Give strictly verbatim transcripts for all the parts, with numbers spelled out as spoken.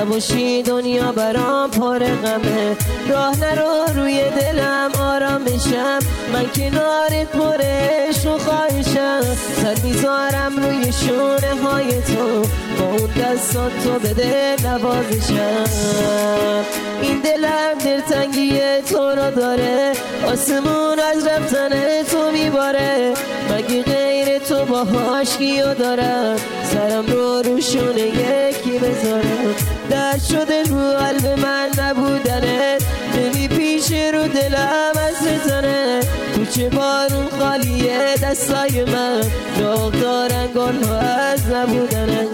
نباشی دنیا برام پر غمه. راه نرو روی دلم آرامشم، من کنارت پر عشق و خواهشم. سر میذارم روی شونه های تو، با اون دستات تو بده نوازشم. این دلم دلتنگی تو رو داره، آسمون از رفتن تو میباره. مگه غیر تو باهاش کیو دارم، سرم رو روشونه یکی بذارم. درد شده رو قلب من نبودنت، نمی پیش رو دلم از رتنه. کوچه بارون خالیه دستای من، داغ دارن گلها از نبودنت.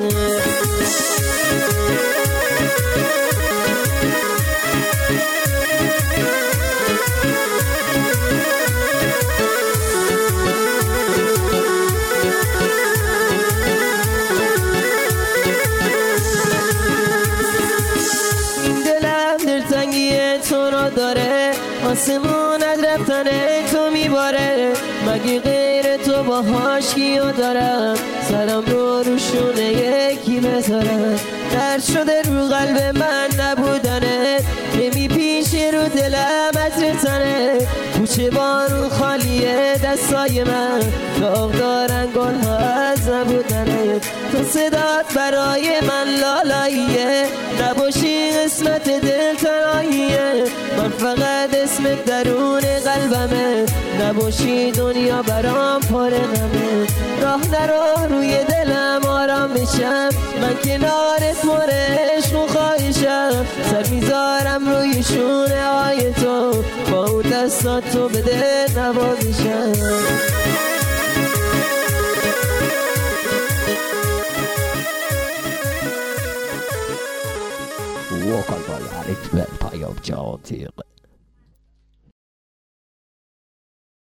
تو رو داره، آسمون از رفتن تو میباره. مگه غیر تو باهاش کیو دارم، سرم رو روشونه یکی بذارم. درد شده رو قلب من نبودنت، نمی پیش رو دلم از رتنه. کوچه بارون خالیه دستای من، داغ دارن گلها از نبودنت. تو صدات برای من لالاییه، نباشی قسمت دل تنهاییه. من فقط اسمت درون قلبمه، نباشی دنیا برام پر غمه. راه نرو روی دلم آرام میشم، من کنارت پر عشق و خواهشم. سر میذارم روی شونه های تو، با اون دستات تو بده نوازشم. وکل باید اکبر پیام جان تیغ